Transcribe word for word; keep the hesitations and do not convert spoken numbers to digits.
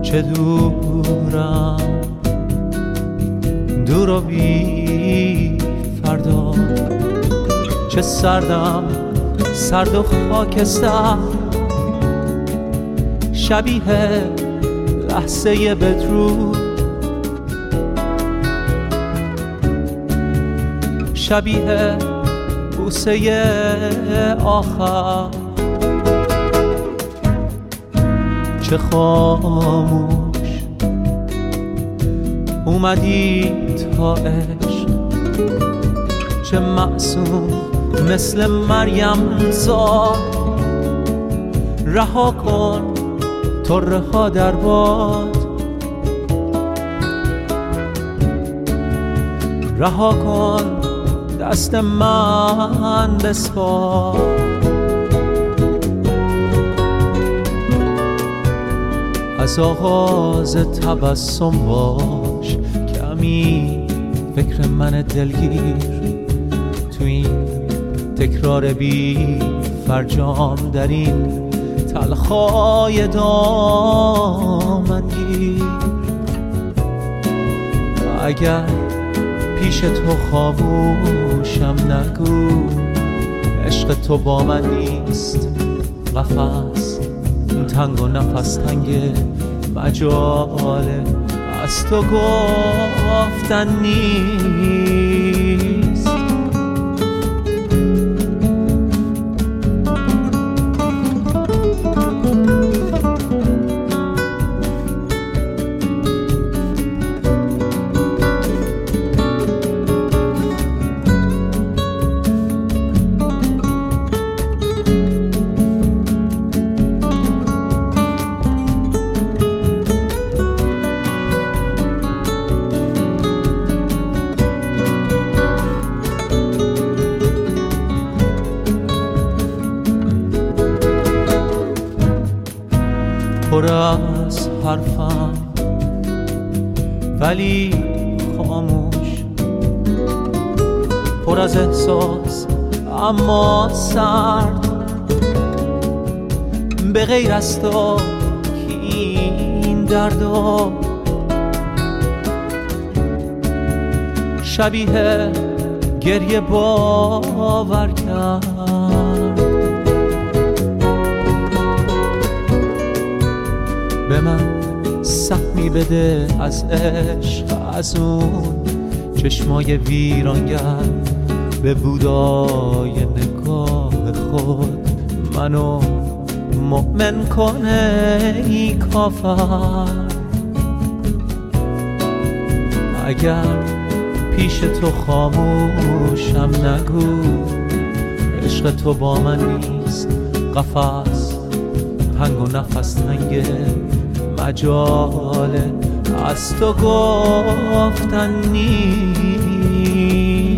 چه دورم، دور و بی فردا، چه سردم سرد و خاکستر، شبیه لحظه بدرود، شبیه بوسه آخر، چه خاموش اومدی تا عشق، چه معصوم مثل مریم زاد، رها کن طره ها در باد، رها کن دست من بسپار، از آغاز تبسم باش کمی فکر من دلگیر، تو این تکرار بی فرجام در این تلخای دامنگیر. اگر پیش تو خاموشم نگو، عشق تو با من نیست، قفس تنگ و نفس تنگ، مجاله از تو گفتن نیست. پر از حرفم ولی خاموش، پر از احساس اما سرد، به غیر از تو که این دردا شبیه گریه باور کرد. به من سهمی بده از عشق، از اون چشمای ویرانگر، به بودای نگاه خود منو مؤمن کنه ای کافر. اگر پیش تو خاموشم نگو، عشق تو با من نیست، قفس تنگ و نفس تنگه، مجاله از تو گفتن نیست.